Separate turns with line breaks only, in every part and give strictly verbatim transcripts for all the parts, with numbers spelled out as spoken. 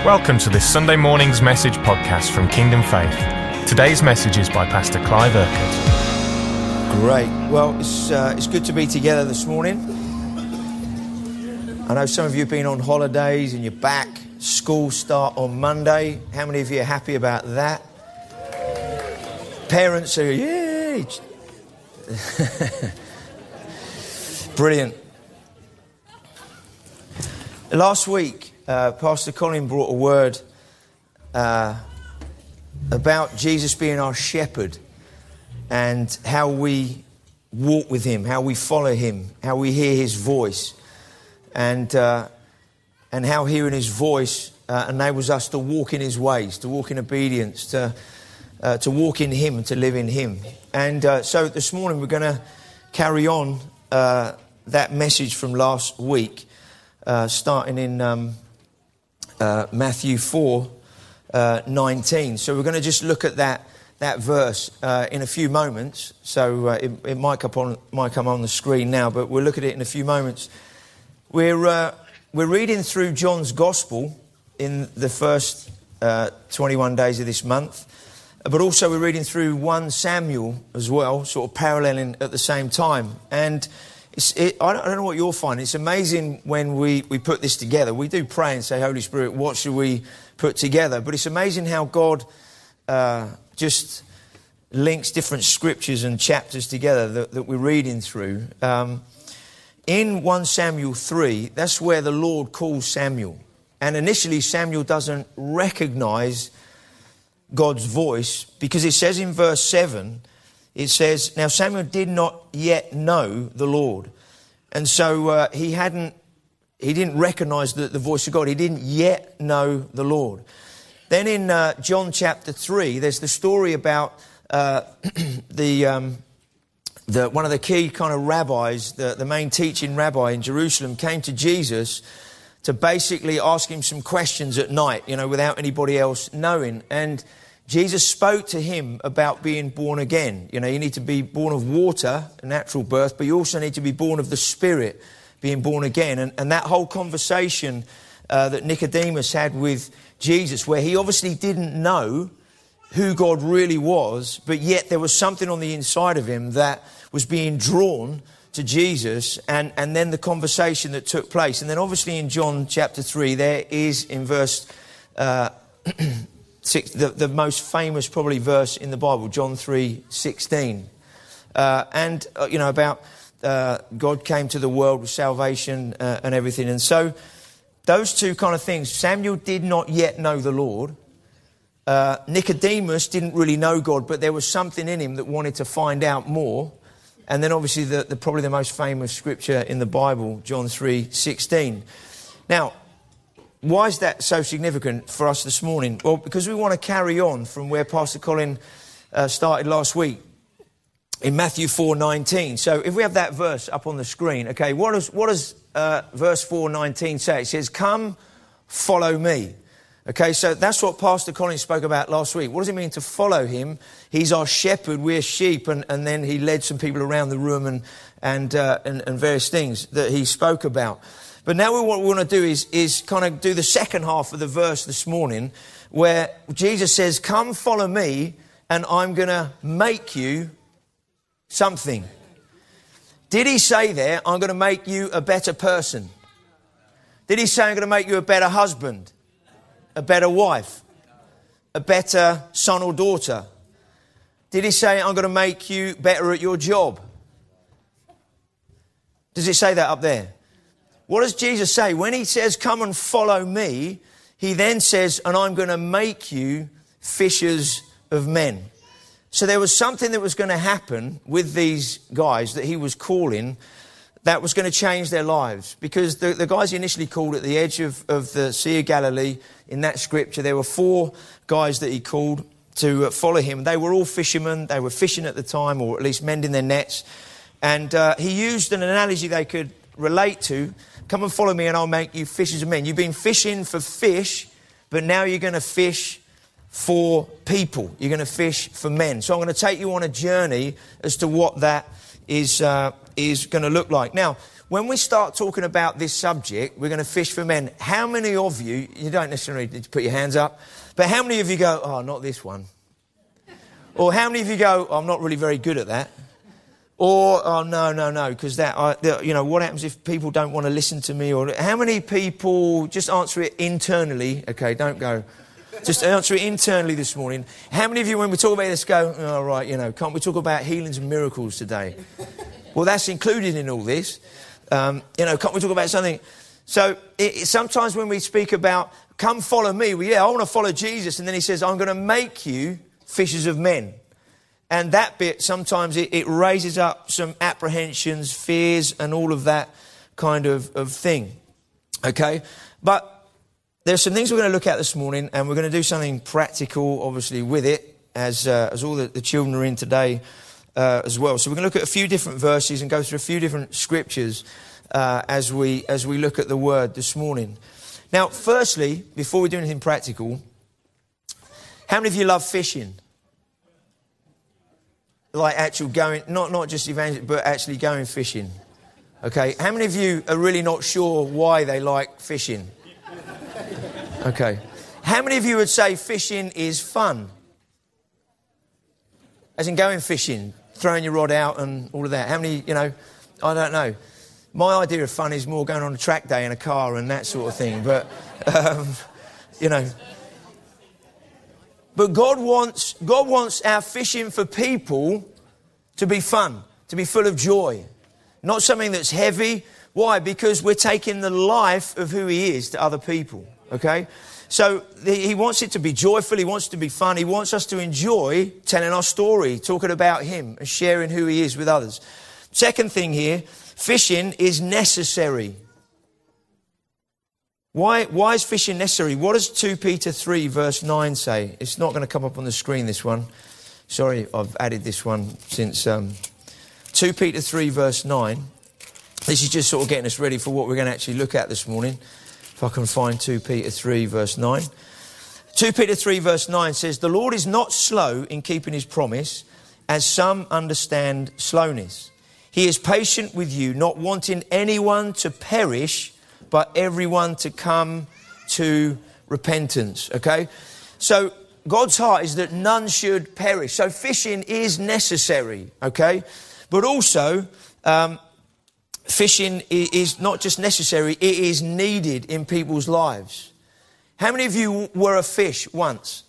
Welcome to this Sunday morning's message podcast from Kingdom Faith. Today's message is by Pastor Clive Urquhart.
Great. Well, it's uh, it's good to be together this morning. I know some of you have been on holidays and you're back. School start on Monday. How many of you are happy about that? Parents are, yay! Brilliant. Last week, uh, Pastor Colin brought a word uh, about Jesus being our shepherd and how we walk with him, how we follow him, how we hear his voice, and uh, and how hearing his voice uh, enables us to walk in his ways, to walk in obedience, to uh, to walk in him and to live in him. And uh, so this morning we're going to carry on uh, that message from last week. Uh, starting in um, uh, Matthew four, uh, nineteen. So we're going to just look at that that verse uh, in a few moments. So uh, it, it might come on might come on the screen now, but we'll look at it in a few moments. We're uh, we're reading through John's Gospel in the first uh, twenty-one days of this month, but also we're reading through First Samuel as well, sort of paralleling at the same time. And It's, it, I, don't, I don't know what you'll find. It's amazing when we, we put this together. We do pray and say, Holy Spirit, what should we put together? But it's amazing how God uh, just links different scriptures and chapters together that, that we're reading through. Um, in First Samuel three, that's where the Lord calls Samuel. And initially Samuel doesn't recognize God's voice because it says in verse seven, it says, now Samuel did not yet know the Lord. And so uh, he hadn't, he didn't recognize the, the voice of God. He didn't yet know the Lord. Then in uh, John chapter three, there's the story about uh, the, um, the one of the key kind of rabbis, the, the main teaching rabbi in Jerusalem, came to Jesus to basically ask him some questions at night, you know, without anybody else knowing. And Jesus spoke to him about being born again. You know, you need to be born of water, a natural birth, but you also need to be born of the Spirit, being born again. And, and that whole conversation uh, that Nicodemus had with Jesus, where he obviously didn't know who God really was, but yet there was something on the inside of him that was being drawn to Jesus, and, and then the conversation that took place. And then obviously in John chapter three, there is in verse Uh, Six, the, the most famous probably verse in the Bible, John three sixteen. Uh, and, uh, you know, about uh, God came to the world with salvation uh, and everything. And so those two kind of things, Samuel did not yet know the Lord. Uh, Nicodemus didn't really know God, but there was something in him that wanted to find out more. And then obviously the, the probably the most famous scripture in the Bible, John three sixteen. Now, why is that so significant for us this morning? Well, because we want to carry on from where Pastor Colin uh, started last week in Matthew four nineteen. So if we have that verse up on the screen, okay, what does what does uh, verse four nineteen say? It says, "Come, follow me." Okay, so that's what Pastor Colin spoke about last week. What does it mean to follow him? He's our shepherd, we're sheep, and, and then he led some people around the room and and, uh, and and various things that he spoke about. But now what we want to do is, is kind of do the second half of the verse this morning where Jesus says, come follow me and I'm going to make you something. Did he say there, I'm going to make you a better person? Did he say I'm going to make you a better husband, a better wife, a better son or daughter? Did he say I'm going to make you better at your job? Does it say that up there? What does Jesus say? When he says, come and follow me, he then says, and I'm going to make you fishers of men. So there was something that was going to happen with these guys that he was calling that was going to change their lives. Because the, the guys he initially called at the edge of, of the Sea of Galilee, in that scripture, there were four guys that he called to follow him. They were all fishermen. They were fishing at the time, or at least mending their nets. And uh, he used an analogy they could relate to. Come and follow me and I'll make you fishers of men. You've been fishing for fish, but now you're going to fish for people. You're going to fish for men. So I'm going to take you on a journey as to what that is uh, is going to look like. Now, when we start talking about this subject, we're going to fish for men. How many of you, you don't necessarily need to put your hands up, but how many of you go, oh, not this one? Or how many of you go, oh, I'm not really very good at that? Or, oh, no, no, no, because that, I, the, you know, what happens if people don't want to listen to me? Or how many people, just answer it internally, okay, don't go, just answer it internally this morning. How many of you, when we talk about this, go, oh, right, you know, can't we talk about healings and miracles today? Well, that's included in all this. Um, you know, can't we talk about something? So it, it, sometimes when we speak about, come follow me, well, yeah, I want to follow Jesus. And then he says, I'm going to make you fishers of men. And that bit, sometimes it, it raises up some apprehensions, fears, and all of that kind of, of thing. Okay? But there's some things we're going to look at this morning, and we're going to do something practical, obviously, with it, as uh, as all the, the children are in today uh, as well. So we're going to look at a few different verses and go through a few different scriptures uh, as we as we look at the Word this morning. Now, firstly, before we do anything practical, how many of you love fishing? Like actual going, not, not just evangelism, but actually going fishing. Okay, how many of you are really not sure why they like fishing? Okay. How many of you would say fishing is fun? As in going fishing, throwing your rod out and all of that. How many, you know, I don't know. My idea of fun is more going on a track day in a car and that sort of thing. But, um, you know... But God wants, God wants our fishing for people to be fun, to be full of joy. Not something that's heavy. Why? Because we're taking the life of who he is to other people. Okay? So the, he wants it to be joyful. He wants it to be fun. He wants us to enjoy telling our story, talking about him and sharing who he is with others. Second thing here, fishing is necessary. Why, why is fishing necessary? What does two Peter three verse nine say? It's not going to come up on the screen, this one. Sorry, I've added this one since um, two Peter three verse nine. This is just sort of getting us ready for what we're going to actually look at this morning. If I can find two Peter three verse nine. two Peter three verse nine says, the Lord is not slow in keeping his promise, as some understand slowness. He is patient with you, not wanting anyone to perish, but everyone to come to repentance, okay? So God's heart is that none should perish. So fishing is necessary, okay? But also, um, fishing is not just necessary, it is needed in people's lives. How many of you were a fish once?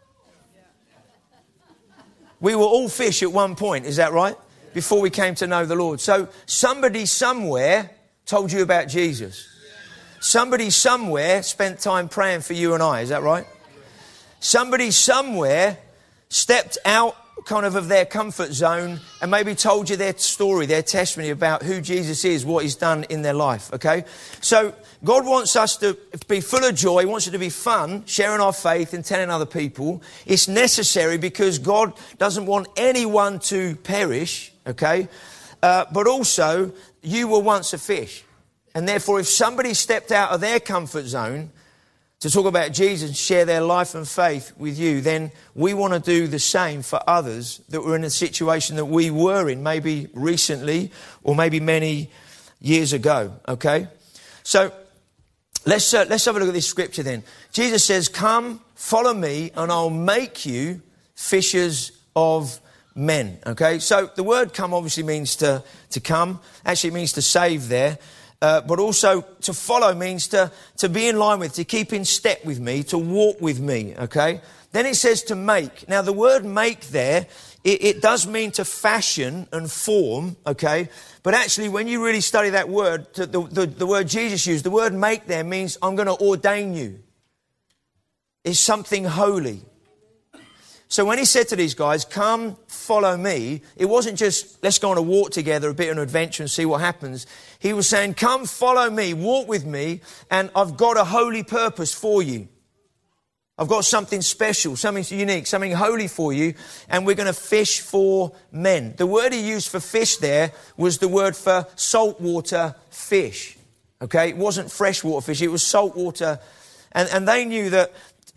We were all fish at one point, is that right? Before we came to know the Lord. So somebody somewhere told you about Jesus. Somebody somewhere spent time praying for you and I, is that right? Somebody somewhere stepped out kind of of their comfort zone and maybe told you their story, their testimony about who Jesus is, what he's done in their life, okay? So God wants us to be full of joy. He wants it to be fun, sharing our faith and telling other people. It's necessary because God doesn't want anyone to perish, okay? Uh, but also, you were once a fish. And therefore, if somebody stepped out of their comfort zone to talk about Jesus and share their life and faith with you, then we want to do the same for others that were in a situation that we were in, maybe recently or maybe many years ago, okay? So let's, uh, let's have a look at this scripture then. Jesus says, come, follow me, and I'll make you fishers of men, okay? So the word come obviously means to, to come. Actually, it means to save there. Uh, but also to follow means to, to be in line with, to keep in step with me, to walk with me, okay? Then it says to make. Now the word make there, it, it does mean to fashion and form, okay? But actually when you really study that word, the, the, the word Jesus used, the word make there means I'm going to ordain you. It's something holy. So when he said to these guys, come, follow me, it wasn't just, let's go on a walk together, a bit of an adventure and see what happens. He was saying, come, follow me, walk with me, and I've got a holy purpose for you. I've got something special, something unique, something holy for you, and we're going to fish for men. The word he used for fish there was the word for saltwater fish. Okay, it wasn't freshwater fish, it was saltwater. And, and they knew that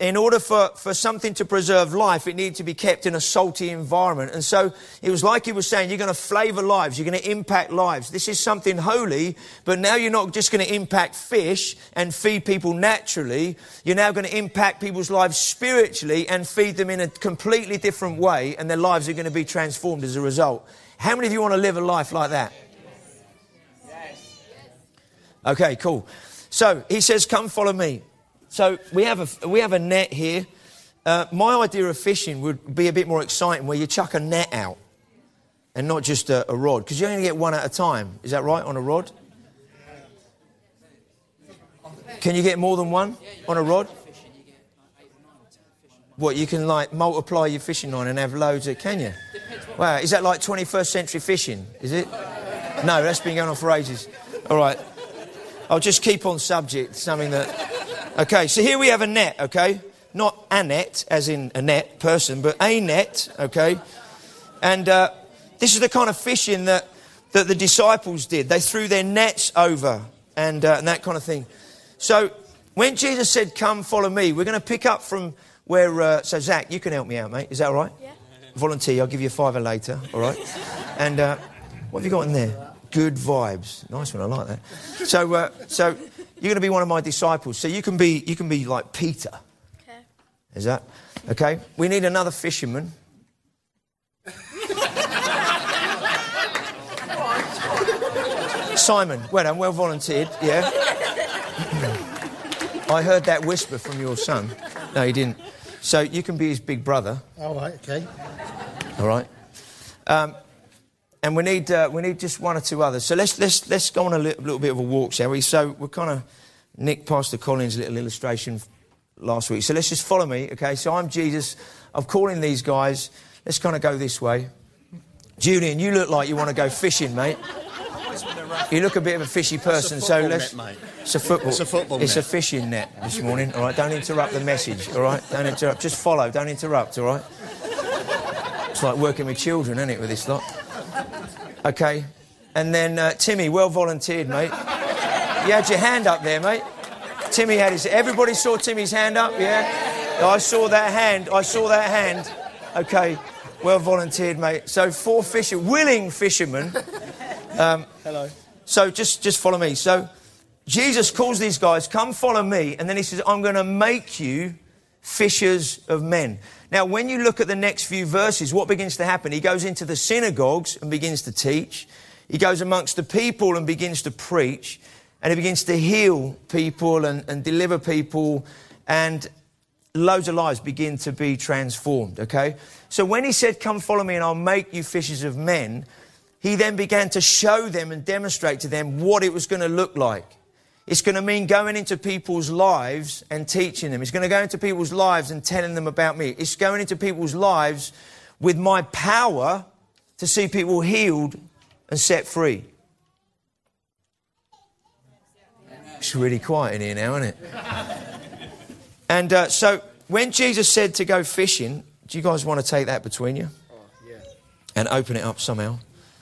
in order for, for something to preserve life, it needed to be kept in a salty environment. And so it was like he was saying, you're going to flavour lives, you're going to impact lives. This is something holy, but now you're not just going to impact fish and feed people naturally. You're now going to impact people's lives spiritually and feed them in a completely different way, and their lives are going to be transformed as a result. How many of you want to live a life like that? Yes. Okay, cool. So he says, come follow me. So we have a, we have a net here. Uh, my idea of fishing would be a bit more exciting, where you chuck a net out and not just a, a rod, because you only get one at a time. Is that right, on a rod? Can you get more than one on a rod? What, you can like multiply your fishing line and have loads of, can you? Wow, is that like twenty-first century fishing, is it? No, that's been going on for ages. All right, I'll just keep on subject, something that... Okay, so here we have a net, okay? Not a net, as in a net person, but a net, okay? And uh, this is the kind of fishing that, that the disciples did. They threw their nets over and, uh, and that kind of thing. So when Jesus said, come follow me, we're going to pick up from where... Uh, so Zach, you can help me out, mate. Is that all right? Yeah. Volunteer, I'll give you a fiver later, all right? And uh, what have you got in there? Good vibes. Nice one, I like that. So, uh, so... You're going to be one of my disciples, so you can be you can be like Peter. Okay. Is that okay? We need another fisherman. Simon, well done, well volunteered. Yeah. I heard that whisper from your son. No, he didn't. So you can be his big brother.
All right. Okay.
All right. Um, And we need uh, we need just one or two others. So let's let's let's go on a little, little bit of a walk, shall we? So we're kind of Nick Pastor Collins' little illustration last week. So let's just follow me, okay? So I'm Jesus. I'm calling these guys. Let's kind of go this way. Julian, you look like you want to go fishing, mate. You look a bit of a fishy person.
It's a
so let's.
Net, mate.
It's a football.
It's a football.
It's
net.
a fishing net this morning. All right. Don't interrupt the message. All right. Don't interrupt. Just follow. Don't interrupt. All right. It's like working with children, isn't it? With this lot. Okay, and then uh, Timmy, well volunteered, mate. You had your hand up there, mate. Timmy had his... Everybody saw Timmy's hand up, yeah? I saw that hand, I saw that hand. Okay, well volunteered, mate. So four fisher, willing fishermen. Um, Hello. So just, just follow me. So Jesus calls these guys, come follow me, and then he says, I'm going to make you fishers of men. Now, when you look at the next few verses, what begins to happen? He goes into the synagogues and begins to teach. He goes amongst the people and begins to preach. And he begins to heal people and, and deliver people. And loads of lives begin to be transformed, okay? So when he said, come follow me and I'll make you fishers of men, he then began to show them and demonstrate to them what it was going to look like. It's going to mean going into people's lives and teaching them. It's going to go into people's lives and telling them about me. It's going into people's lives with my power to see people healed and set free. It's really quiet in here now, isn't it? And uh, so when Jesus said to go fishing, do you guys want to take that between you? Oh, yeah. And open it up somehow?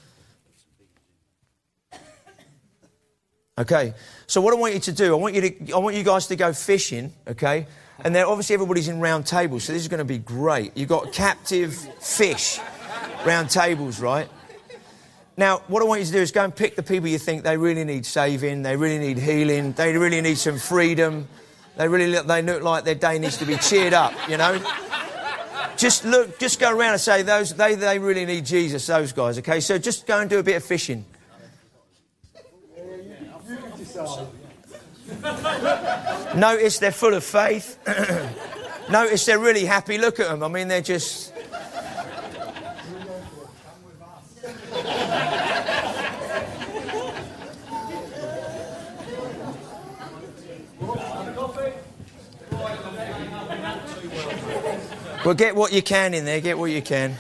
Okay, so what I want you to do, I want you to, I want you guys to go fishing, okay? And then obviously everybody's in round tables, so this is going to be great. You've got captive fish round tables, right? Now, what I want you to do is go and pick the people you think they really need saving, they really need healing, they really need some freedom, they really look, they look like their day needs to be cheered up, you know? Just look, just go around and say those they they really need Jesus, those guys, okay? So just go and do a bit of fishing. Notice they're full of faith. Notice they're really happy. Look at them. I mean, they're just... Well, get what you can in there. Get what you can.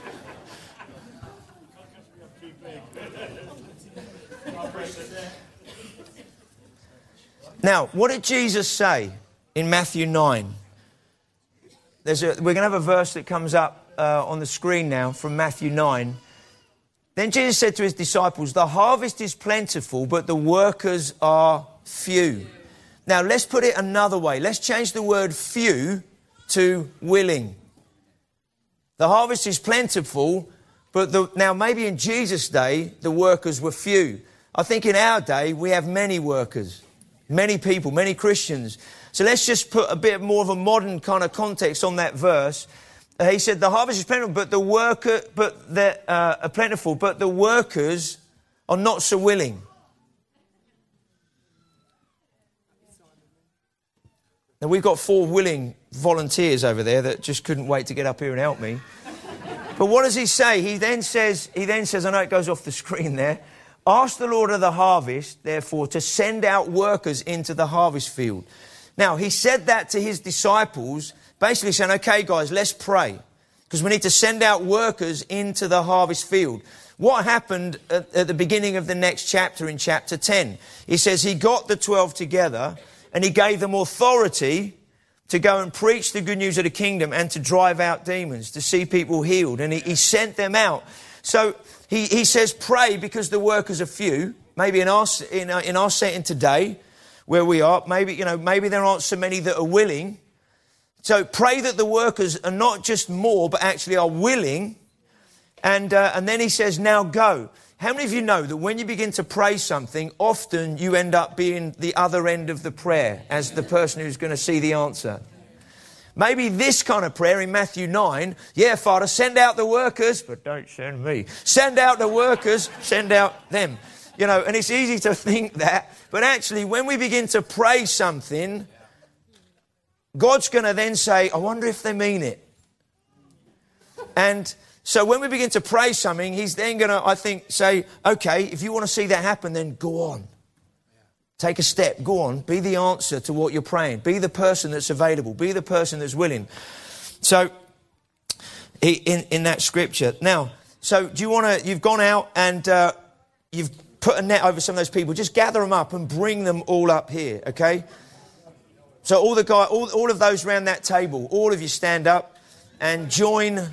Now, what did Jesus say in Matthew nine? There's a, we're going to have a verse that comes up uh, on the screen now from Matthew nine. Then Jesus said to his disciples, the harvest is plentiful, but the workers are few. Now, let's put it another way. Let's change the word few to willing. The harvest is plentiful, but the, now maybe in Jesus' day, the workers were few. I think in our day, we have many workers, many people, many Christians. So let's just put a bit more of a modern kind of context on that verse. Uh, he said, the harvest is plentiful, but the worker, but the, uh, are plentiful, but the workers are not so willing. Now, we've got four willing volunteers over there that just couldn't wait to get up here and help me. But what does he say? He then says, he then says, I know it goes off the screen there. Ask the Lord of the harvest, therefore, to send out workers into the harvest field. Now, he said that to his disciples, basically saying, okay, guys, let's pray, because we need to send out workers into the harvest field. What happened at, at the beginning of the next chapter, in chapter ten? He says he got the twelve together and he gave them authority to go and preach the good news of the kingdom and to drive out demons, to see people healed. And he, he sent them out. So he, he says, pray because the workers are few. Maybe in our, in our, in our setting today, where we are, maybe, you know, maybe there aren't so many that are willing. So pray that the workers are not just more, but actually are willing. And, uh, and then he says, now go. How many of you know that when you begin to pray something, often you end up being the other end of the prayer as the person who's going to see the answer? Maybe this kind of prayer in Matthew nine, yeah, Father, send out the workers, but don't send me. Send out the workers, send out them. You know, and it's easy to think that, but actually when we begin to pray something, God's going to then say, I wonder if they mean it. And so when we begin to pray something, he's then going to, I think, say, okay, if you want to see that happen, then go on. Take a step, go on. Be the answer to what you're praying. Be the person that's available. Be the person that's willing. So, in, in that scripture. Now, so do you want to, you've gone out and uh, you've put a net over some of those people. Just gather them up and bring them all up here, okay? So all the guy, all, all of those around that table, all of you stand up and join.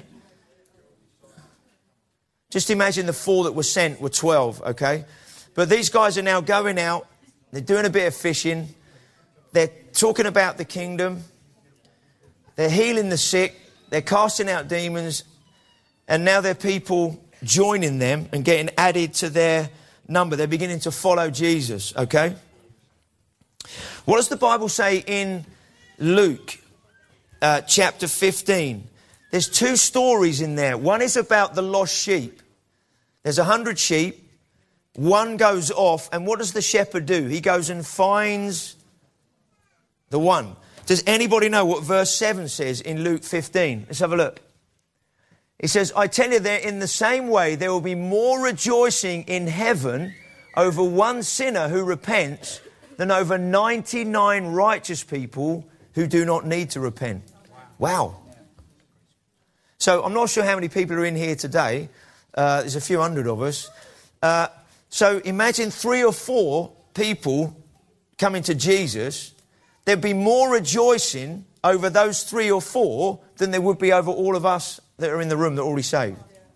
Just imagine the four that were sent were twelve, okay? But these guys are now going out. They're doing a bit of fishing. They're talking about the kingdom. They're healing the sick. They're casting out demons. And now there are people joining them and getting added to their number. They're beginning to follow Jesus, okay? What does the Bible say in Luke uh, chapter fifteen? There's two stories in there. One is about the lost sheep. There's a hundred sheep. One goes off. And what does the shepherd do? He goes and finds the one. Does anybody know what verse seven says in Luke fifteen? Let's have a look. It says, I tell you that in the same way there will be more rejoicing in heaven over one sinner who repents than over ninety-nine righteous people who do not need to repent. Wow. So I'm not sure how many people are in here today. Uh, there's a few hundred of us. Uh, so imagine three or four people coming to Jesus. There'd be more rejoicing over those three or four than there would be over all of us that are in the room that are already saved.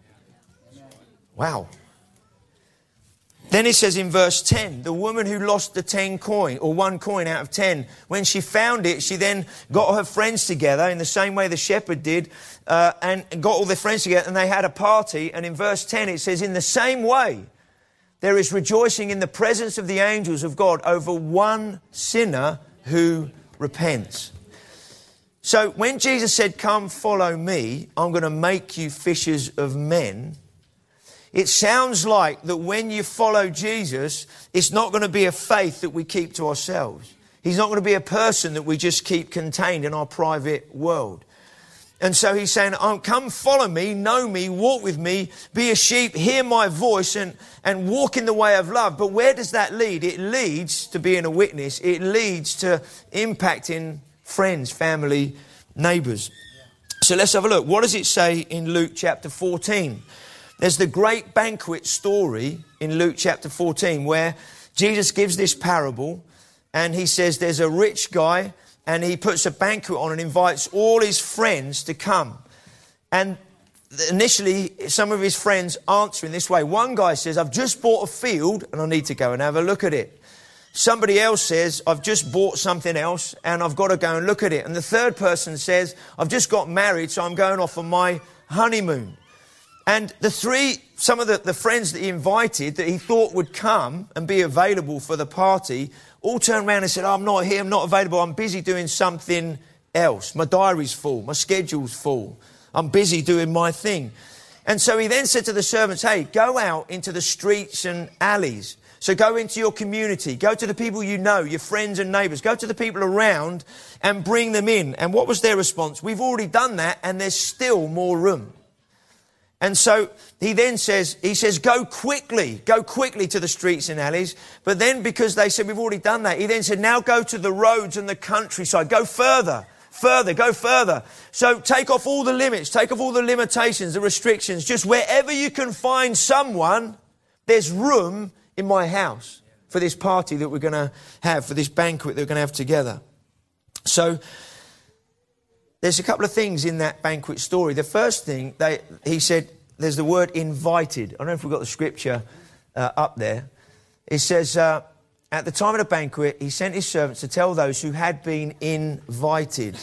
Wow. Then it says in verse ten, the woman who lost the ten coin, or one coin out of ten, when she found it, she then got her friends together in the same way the shepherd did, uh, and got all their friends together, and they had a party. And in verse ten it says, in the same way, there is rejoicing in the presence of the angels of God over one sinner who repents. So when Jesus said, come follow me, I'm going to make you fishers of men, it sounds like that when you follow Jesus, it's not going to be a faith that we keep to ourselves. He's not going to be a person that we just keep contained in our private world. And so he's saying, oh, come follow me, know me, walk with me, be a sheep, hear my voice and, and walk in the way of love. But where does that lead? It leads to being a witness. It leads to impacting friends, family, neighbours. So let's have a look. What does it say in Luke chapter fourteen? There's the great banquet story in Luke chapter fourteen where Jesus gives this parable and he says there's a rich guy and he puts a banquet on and invites all his friends to come. And initially, some of his friends answer in this way. One guy says, I've just bought a field and I need to go and have a look at it. Somebody else says, I've just bought something else and I've got to go and look at it. And the third person says, I've just got married, so I'm going off on my honeymoon. And the three, some of the, the friends that he invited that he thought would come and be available for the party, all turned around and said, oh, I'm not here, I'm not available, I'm busy doing something else. My diary's full, my schedule's full. I'm busy doing my thing. And so he then said to the servants, hey, go out into the streets and alleys. So go into your community, go to the people you know, your friends and neighbours, go to the people around and bring them in. And what was their response? We've already done that and there's still more room. And so he then says, he says, go quickly, go quickly to the streets and alleys. But then because they said we've already done that, he then said, now go to the roads and the countryside, go further. Further, go further. So take off all the limits, take off all the limitations, the restrictions. Just wherever you can find someone, there's room in my house for this party that we're going to have, for this banquet that we're going to have together. So there's a couple of things in that banquet story. The first thing, they, he said, there's the word invited. I don't know if we've got the scripture uh, up there. It says, uh, at the time of the banquet, he sent his servants to tell those who had been invited.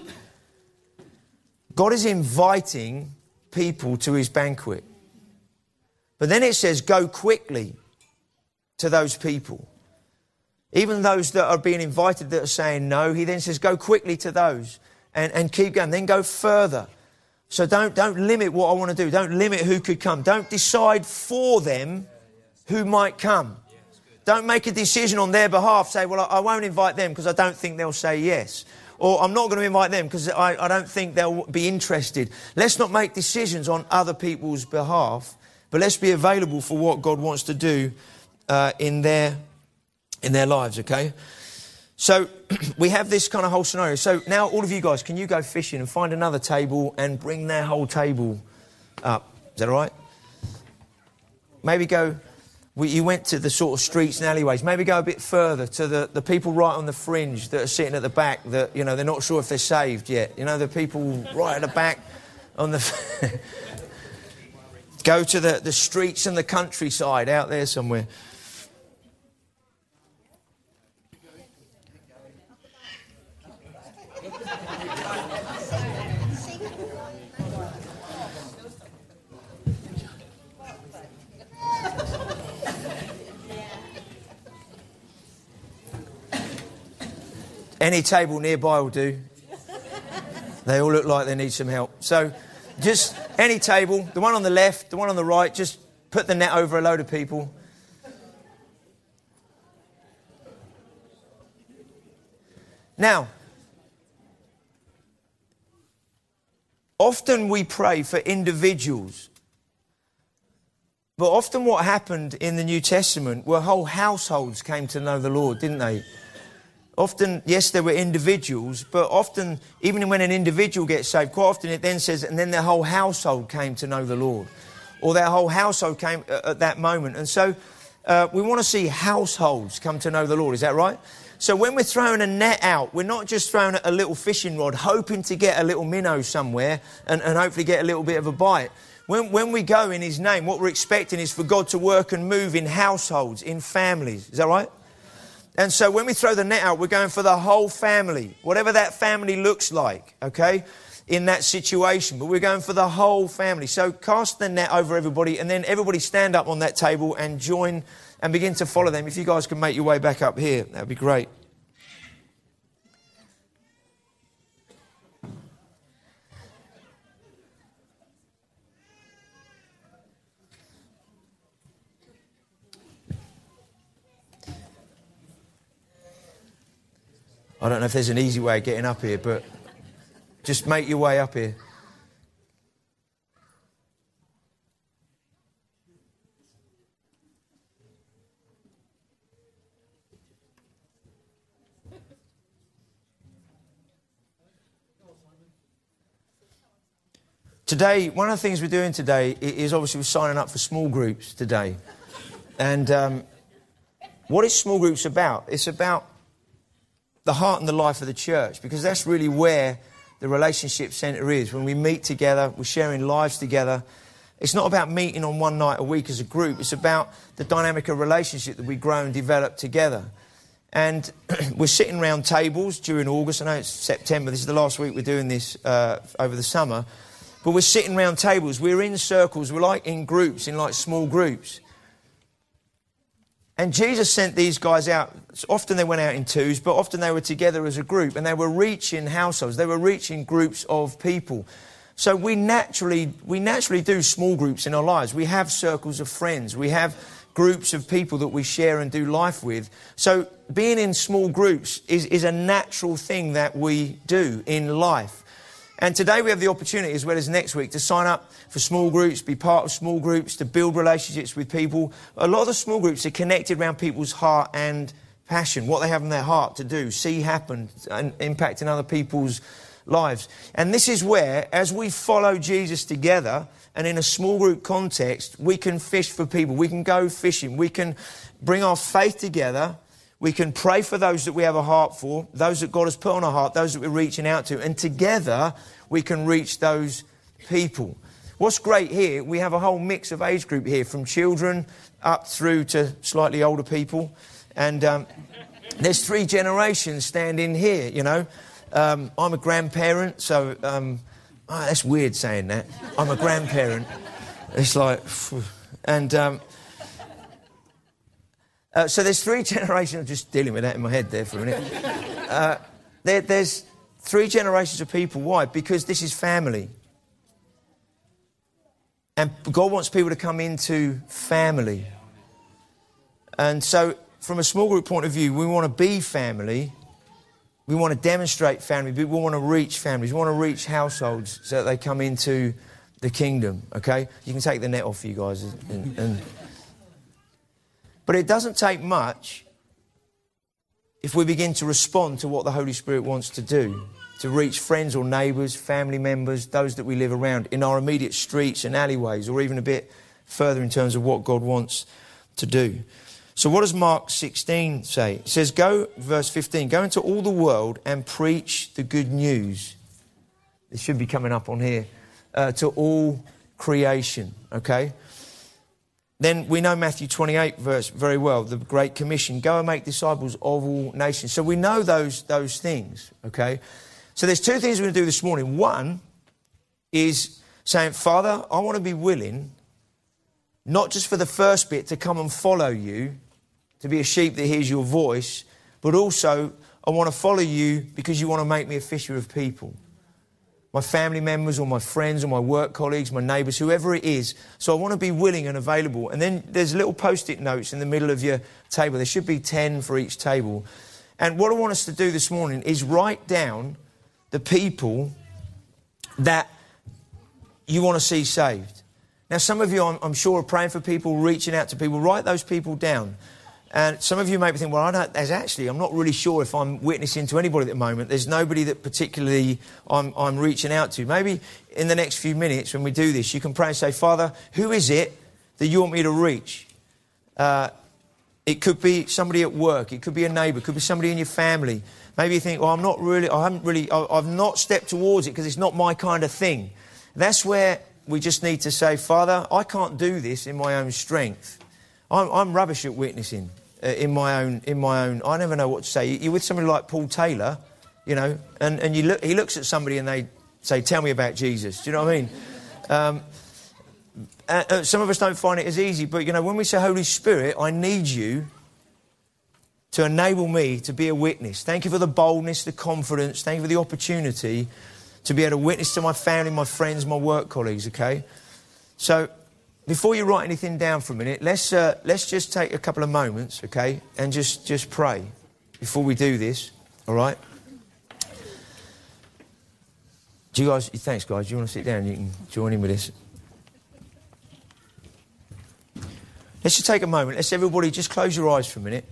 God is inviting people to his banquet. But then it says, go quickly to those people. Even those that are being invited that are saying no, he then says, go quickly to those and, and keep going. Then go further. So don't, don't limit what I want to do. Don't limit who could come. Don't decide for them who might come. Don't make a decision on their behalf. Say, well, I won't invite them because I don't think they'll say yes. Or I'm not going to invite them because I, I don't think they'll be interested. Let's not make decisions on other people's behalf, but let's be available for what God wants to do uh, in their in their lives, okay? So we have this kind of whole scenario. So now all of you guys, can you go fishing and find another table and bring their whole table up? Is that all right? Maybe go... We, you went to the sort of streets and alleyways. Maybe go a bit further to the, the people right on the fringe that are sitting at the back that, you know, they're not sure if they're saved yet. You know, the people right at the back on the... Go to the, the streets and the countryside out there somewhere. Any table nearby will do. They all look like they need some help. So just any table, the one on the left, the one on the right, just put the net over a load of people. Now, often we pray for individuals. But often what happened in the New Testament were whole households came to know the Lord, didn't they? Often, yes, there were individuals, but often, even when an individual gets saved, quite often it then says, and then their whole household came to know the Lord. Or their whole household came at that moment. And so uh, we want to see households come to know the Lord. Is that right? So when we're throwing a net out, we're not just throwing a little fishing rod, hoping to get a little minnow somewhere and, and hopefully get a little bit of a bite. When, when we go in his name, what we're expecting is for God to work and move in households, in families. Is that right? And so when we throw the net out, we're going for the whole family, whatever that family looks like, okay, in that situation. But we're going for the whole family. So cast the net over everybody and then everybody stand up on that table and join and begin to follow them. If you guys can make your way back up here, that would be great. I don't know if there's an easy way of getting up here, but just make your way up here. Today, one of the things we're doing today is obviously we're signing up for small groups today. And um, what is small groups about? It's about the heart and the life of the church, because that's really where the relationship centre is. When we meet together, we're sharing lives together. It's not about meeting on one night a week as a group. It's about the dynamic of relationship that we grow and develop together. And we're sitting around tables during August. I know it's September. This is the last week we're doing this uh, over the summer. But we're sitting around tables. We're in circles. We're like in groups, in like small groups. And Jesus sent these guys out. Often they went out in twos, but often they were together as a group. And they were reaching households. They were reaching groups of people. So we naturally, we naturally do small groups in our lives. We have circles of friends. We have groups of people that we share and do life with. So being in small groups is, is a natural thing that we do in life. And today we have the opportunity, as well as next week, to sign up for small groups, be part of small groups, to build relationships with people. A lot of the small groups are connected around people's heart and passion, what they have in their heart to do, see happen, and impact in other people's lives. And this is where, as we follow Jesus together, and in a small group context, we can fish for people. We can go fishing. We can bring our faith together. We can pray for those that we have a heart for, those that God has put on our heart, those that we're reaching out to. And together, we can reach those people. What's great here, we have a whole mix of age group here, from children up through to slightly older people. And um, there's three generations standing here, you know. Um, I'm a grandparent, so... Um, Oh, that's weird saying that. I'm a grandparent. It's like... Phew. And um, uh, so there's three generations... I'm just dealing with that in my head there for a minute. Uh, there, there's three generations of people. Why? Because this is family. And God wants people to come into family. And so from a small group point of view, we want to be family. We want to demonstrate family. We want to reach families. We want to reach households so that they come into the kingdom, okay? You can take the net off for you guys. And, and... But it doesn't take much if we begin to respond to what the Holy Spirit wants to do, to reach friends or neighbours, family members, those that we live around, in our immediate streets and alleyways, or even a bit further in terms of what God wants to do. So what does Mark sixteen say? It says, go, verse fifteen, go into all the world and preach the good news. It should be coming up on here. Uh, to all creation, okay? Then we know Matthew twenty-eight verse very well, the Great Commission. Go and make disciples of all nations. So we know those, those things, okay? So there's two things we're going to do this morning. One is saying, Father, I want to be willing, not just for the first bit to come and follow you, to be a sheep that hears your voice, but also I want to follow you because you want to make me a fisher of people. My family members or my friends or my work colleagues, my neighbours, whoever it is. So I want to be willing and available. And then there's little post-it notes in the middle of your table. There should be ten for each table. And what I want us to do this morning is write down the people that you want to see saved. Now, some of you, I'm, I'm sure, are praying for people, reaching out to people. Write those people down. And some of you may be thinking, well, I don't, there's actually, I'm not really sure if I'm witnessing to anybody at the moment. There's nobody that particularly I'm, I'm reaching out to. Maybe in the next few minutes when we do this, you can pray and say, Father, who is it that you want me to reach? Uh, it could be somebody at work. It could be a neighbour. It could be somebody in your family. Maybe you think, well, I'm not really, I haven't really, I, I've not stepped towards it because it's not my kind of thing. That's where we just need to say, Father, I can't do this in my own strength. I'm, I'm rubbish at witnessing uh, in my own, in my own, I never know what to say. You're with somebody like Paul Taylor, you know, and, and you look, he looks at somebody and they say, tell me about Jesus. Do you know what I mean? Um, uh, uh, some of us don't find it as easy, but, you know, when we say, Holy Spirit, I need you to enable me to be a witness. Thank you for the boldness, the confidence. Thank you for the opportunity to be able to witness to my family, my friends, my work colleagues, okay? So before you write anything down for a minute, let's uh, let's just take a couple of moments, okay, and just, just pray before we do this, all right? Do you guys, thanks guys, do you want to sit down? You can join in with this. Let's just take a moment. Let's everybody just close your eyes for a minute.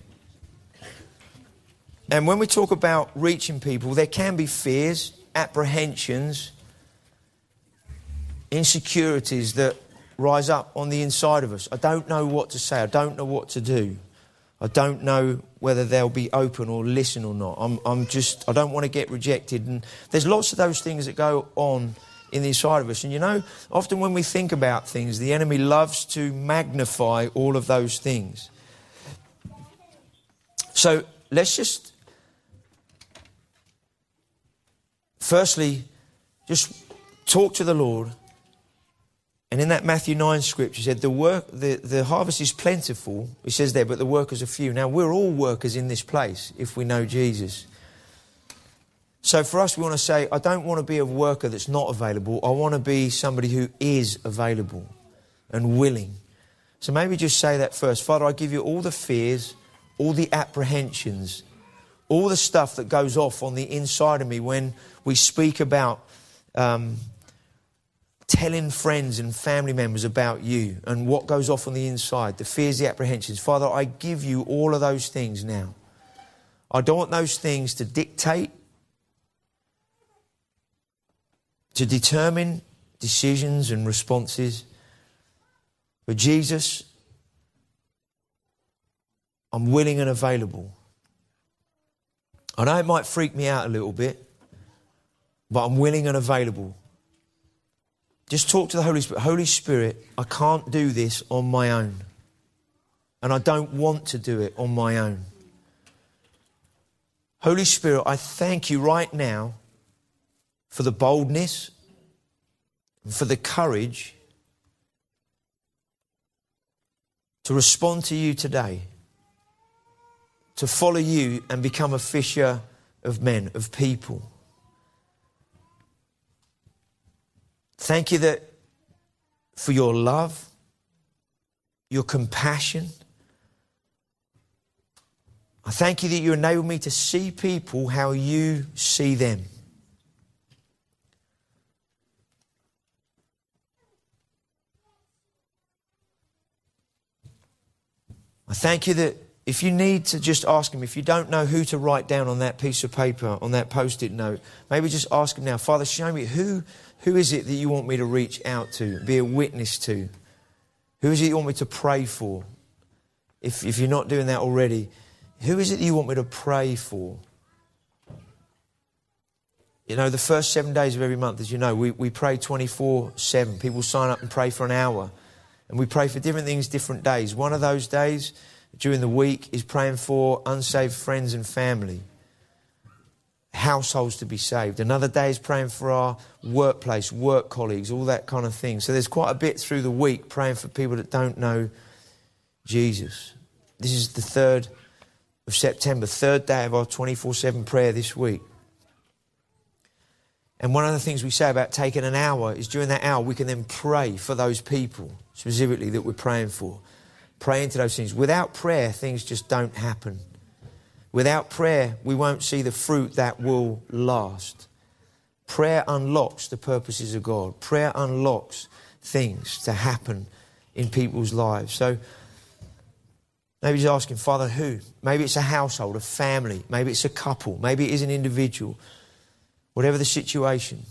And when we talk about reaching people, there can be fears, apprehensions, insecurities that rise up on the inside of us. I don't know what to say. I don't know what to do. I don't know whether they'll be open or listen or not. I'm, I'm just, I don't want to get rejected. And there's lots of those things that go on in the inside of us. And you know, often when we think about things, the enemy loves to magnify all of those things. So let's just, firstly, just talk to the Lord. And in that Matthew nine scripture, he said, the work, the, the harvest is plentiful, it says there, but the workers are few. Now, we're all workers in this place if we know Jesus. So for us, we want to say, I don't want to be a worker that's not available. I want to be somebody who is available and willing. So maybe just say that first. Father, I give you all the fears, all the apprehensions, all the stuff that goes off on the inside of me when we speak about um, telling friends and family members about you and what goes off on the inside, the fears, the apprehensions. Father, I give you all of those things now. I don't want those things to dictate, to determine decisions and responses. But Jesus, I'm willing and available. I know it might freak me out a little bit, but I'm willing and available. Just talk to the Holy Spirit. Holy Spirit, I can't do this on my own. And I don't want to do it on my own. Holy Spirit, I thank you right now for the boldness, for the courage to respond to you today, to follow you and become a fisher of men, of people. Thank you that for your love, your compassion. I thank you that you enable me to see people how you see them. I thank you that if you need to just ask him, if you don't know who to write down on that piece of paper, on that post-it note, maybe just ask him now, Father, show me who, who is it that you want me to reach out to, be a witness to? Who is it you want me to pray for? If, if you're not doing that already, who is it that you want me to pray for? You know, the first seven days of every month, as you know, we, we pray twenty-four seven. People sign up and pray for an hour. And we pray for different things, different days. One of those days during the week is praying for unsaved friends and family, households to be saved. Another day is praying for our workplace, work colleagues, all that kind of thing. So there's quite a bit through the week praying for people that don't know Jesus. This is the third of September, third day of our twenty-four seven prayer this week. And one of the things we say about taking an hour is during that hour we can then pray for those people specifically that we're praying for. Pray into those things. Without prayer, things just don't happen. Without prayer, we won't see the fruit that will last. Prayer unlocks the purposes of God. Prayer unlocks things to happen in people's lives. So maybe just asking, Father, who? Maybe it's a household, a family. Maybe it's a couple. Maybe it is an individual. Whatever the situation.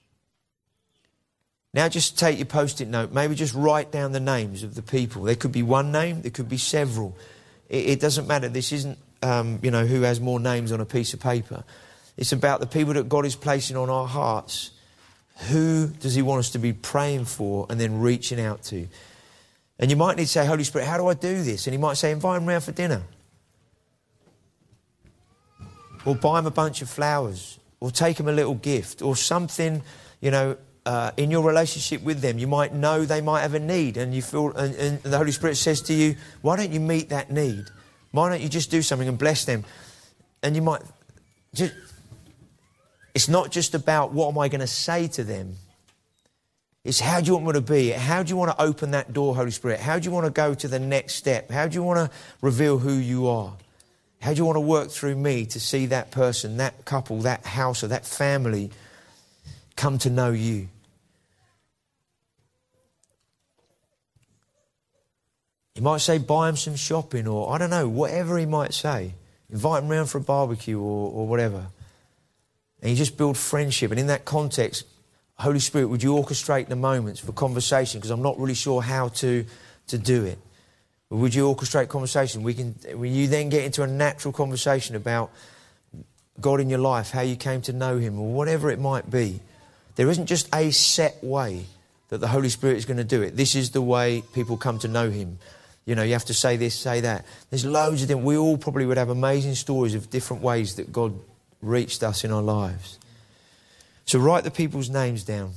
Now just take your post-it note. Maybe just write down the names of the people. There could be one name. There could be several. It, it doesn't matter. This isn't, um, you know, who has more names on a piece of paper. It's about the people that God is placing on our hearts. Who does he want us to be praying for and then reaching out to? And you might need to say, Holy Spirit, how do I do this? And he might say, invite them round for dinner. Or buy them a bunch of flowers. Or take them a little gift. Or something, you know, uh, in your relationship with them. You might know they might have a need. And you feel, and, and the Holy Spirit says to you, why don't you meet that need? Why don't you just do something and bless them? And you might just... It's not just about what am I going to say to them. It's how do you want me to be? How do you want to open that door, Holy Spirit? How do you want to go to the next step? How do you want to reveal who you are? How do you want to work through me to see that person, that couple, that house or that family come to know you? He might say buy him some shopping or I don't know, whatever he might say. Invite him round for a barbecue or, or whatever. And you just build friendship. And in that context, Holy Spirit, would you orchestrate the moments for conversation? Because I'm not really sure how to, to do it. But would you orchestrate conversation? We can, when you then get into a natural conversation about God in your life, how you came to know him, or whatever it might be. There isn't just a set way that the Holy Spirit is going to do it. This is the way people come to know him. You know, you have to say this, say that. There's loads of them. We all probably would have amazing stories of different ways that God reached us in our lives. So write the people's names down.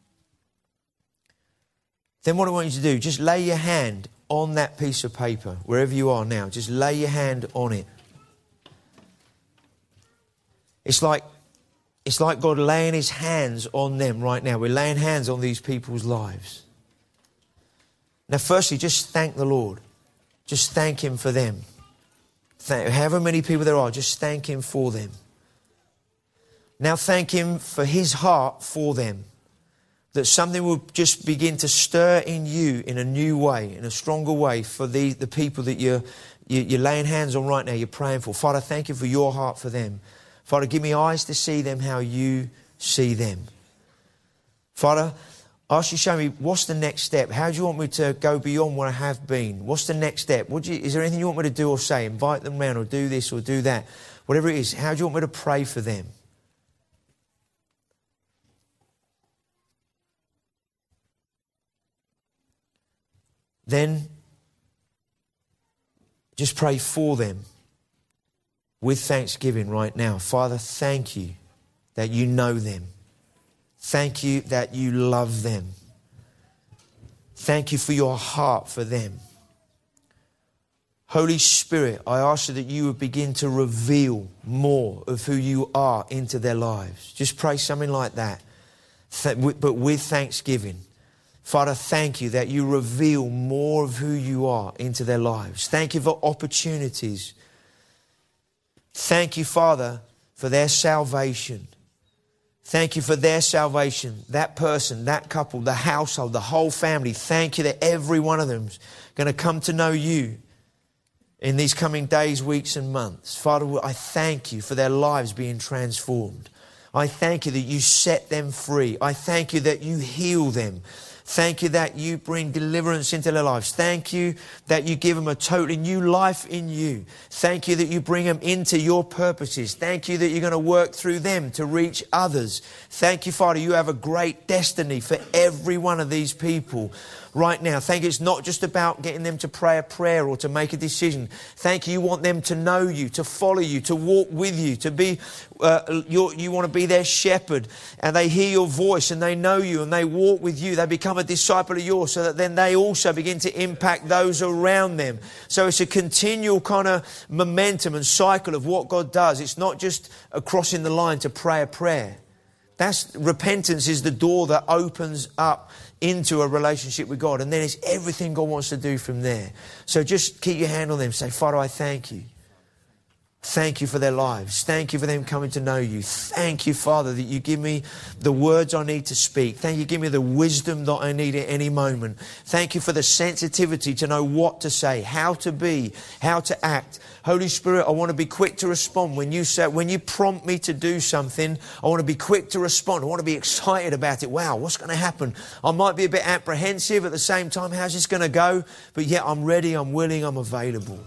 Then what I want you to do, just lay your hand on that piece of paper, wherever you are now. Just lay your hand on it. It's like, it's like God laying his hands on them right now. We're laying hands on these people's lives. Now, firstly, just thank the Lord. Just thank him for them. Thank, however many people there are, just thank him for them. Now thank him for his heart for them. That something will just begin to stir in you in a new way, in a stronger way for the, the people that you're, you, you're laying hands on right now, you're praying for. Father, thank you for your heart for them. Father, give me eyes to see them how you see them. Father, I ask you to show me what's the next step. How do you want me to go beyond what I have been? What's the next step? What do you, is there anything you want me to do or say? Invite them round or do this or do that. Whatever it is, how do you want me to pray for them? Then just pray for them with thanksgiving right now. Father, thank you that you know them. Thank you that you love them. Thank you for your heart for them. Holy Spirit, I ask you that you would begin to reveal more of who you are into their lives. Just pray something like that, but with thanksgiving. Father, thank you that you reveal more of who you are into their lives. Thank you for opportunities. Thank you, Father, for their salvation. Thank you for their salvation. That person, that couple, the household, the whole family. Thank you that every one of them's going to come to know you in these coming days, weeks and months. Father, I thank you for their lives being transformed. I thank you that you set them free. I thank you that you heal them. Thank you that you bring deliverance into their lives. Thank you that you give them a totally new life in you. Thank you that you bring them into your purposes. Thank you that you're going to work through them to reach others. Thank you, Father, you have a great destiny for every one of these people right now. Thank you. It's not just about getting them to pray a prayer or to make a decision. Thank you. You want them to know you, to follow you, to walk with you, to be, uh, your, you want to be their shepherd, and they hear your voice and they know you and they walk with you. They become a disciple of yours so that then they also begin to impact those around them. So it's a continual kind of momentum and cycle of what God does. It's not just a crossing the line to pray a prayer. That's repentance is the door that opens up into a relationship with God. And then it's everything God wants to do from there. So just keep your hand on them. Say, Father, I thank you. Thank you for their lives. Thank you for them coming to know you. Thank you, Father, that you give me the words I need to speak. Thank you, give me the wisdom that I need at any moment. Thank you for the sensitivity to know what to say, how to be, how to act. Holy Spirit, I want to be quick to respond. When you say, when you prompt me to do something, I want to be quick to respond. I want to be excited about it. Wow, what's going to happen? I might be a bit apprehensive at the same time. How's this going to go? But yet I'm ready, I'm willing, I'm available.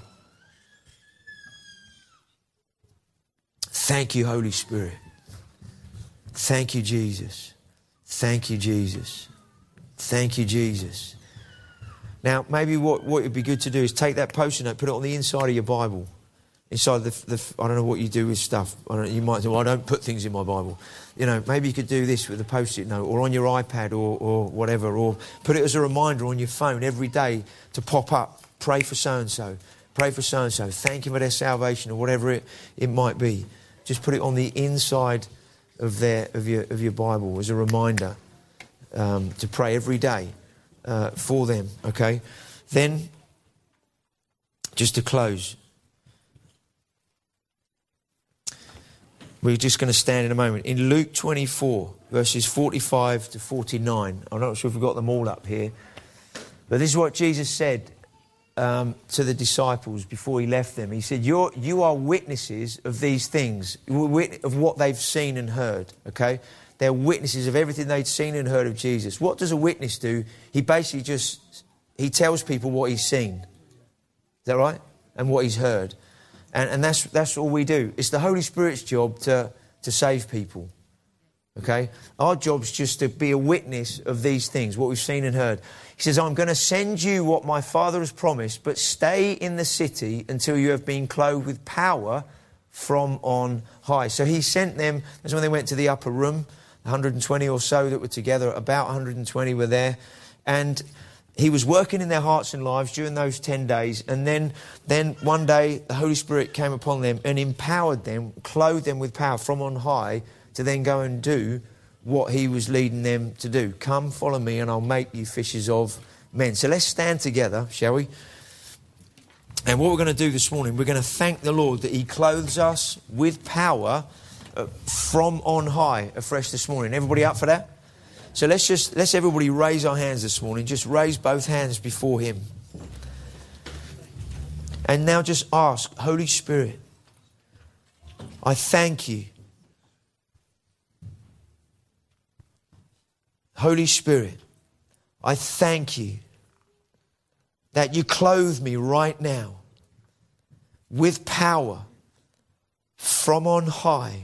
Thank you, Holy Spirit. Thank you, Jesus. Thank you, Jesus. Thank you, Jesus. Now, maybe what, what would be good to do is take that post-it note, put it on the inside of your Bible. Inside the, the I don't know what you do with stuff. I don't, you might say, well, I don't put things in my Bible. You know, maybe you could do this with a post-it note or on your iPad or, or whatever, or put it as a reminder on your phone every day to pop up. Pray for so-and-so. Pray for so-and-so. Thank you for their salvation or whatever it, it might be. Just put it on the inside of their of your of your Bible as a reminder um, to pray every day uh, for them. Okay, then just to close, we're just going to stand in a moment in Luke twenty-four, verses forty-five to forty-nine. I'm not sure if we've got them all up here, but this is what Jesus said. Um, to the disciples before he left them. He said, You're, you are witnesses of these things, of what they've seen and heard, okay? They're witnesses of everything they'd seen and heard of Jesus. What does a witness do? He basically just, he tells people what he's seen. Is that right? And what he's heard. And, and that's that's all we do. It's the Holy Spirit's job to, to save people, Okay? Our job's just to be a witness of these things, what we've seen and heard. He says, I'm going to send you what my Father has promised, but stay in the city until you have been clothed with power from on high. So he sent them, that's when they went to the upper room, one hundred twenty or so that were together, about one hundred twenty were there. And he was working in their hearts and lives during those ten days. And then, then one day the Holy Spirit came upon them and empowered them, clothed them with power from on high to then go and do what he was leading them to do. Come, follow me, and I'll make you fishers of men. So let's stand together, shall we? And what we're going to do this morning, we're going to thank the Lord that he clothes us with power uh, from on high afresh this morning. Everybody up for that? So let's just, let's everybody raise our hands this morning. Just raise both hands before him. And now just ask, Holy Spirit, I thank you. Holy Spirit, I thank you that you clothe me right now with power from on high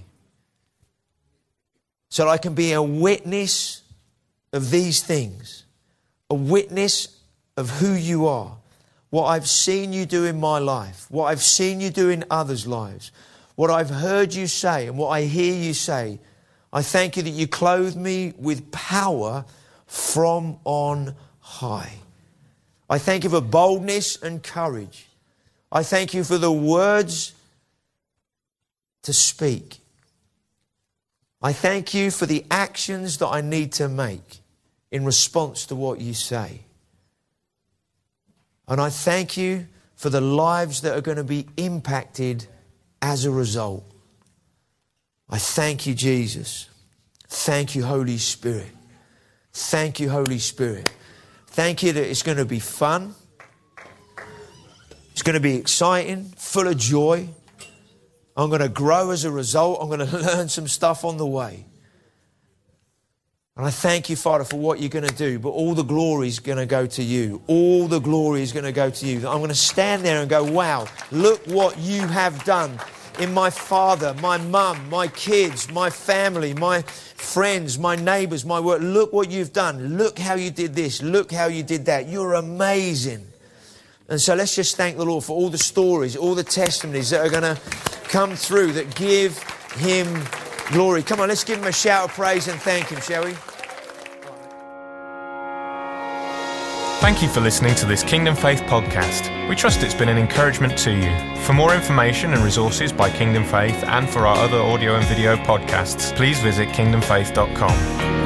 so that I can be a witness of these things, a witness of who you are, what I've seen you do in my life, what I've seen you do in others' lives, what I've heard you say and what I hear you say. I thank you that you clothe me with power from on high. I thank you for boldness and courage. I thank you for the words to speak. I thank you for the actions that I need to make in response to what you say. And I thank you for the lives that are going to be impacted as a result. I thank you, Jesus. Thank you, Holy Spirit. Thank you, Holy Spirit. Thank you that it's going to be fun. It's going to be exciting, full of joy. I'm going to grow as a result. I'm going to learn some stuff on the way. And I thank you, Father, for what you're going to do. But all the glory is going to go to you. All the glory is going to go to you. I'm going to stand there and go, wow, look what you have done in my father, my mum, my kids, my family, my friends, my neighbours, my work. Look what you've done. Look how you did this. Look how you did that. You're amazing. And so let's just thank the Lord for all the stories, all the testimonies that are going to come through that give him glory. Come on, let's give him a shout of praise and thank him, shall we?
Thank you for listening to this Kingdom Faith podcast. We trust it's been an encouragement to you. For more information and resources by Kingdom Faith and for our other audio and video podcasts, please visit kingdom faith dot com.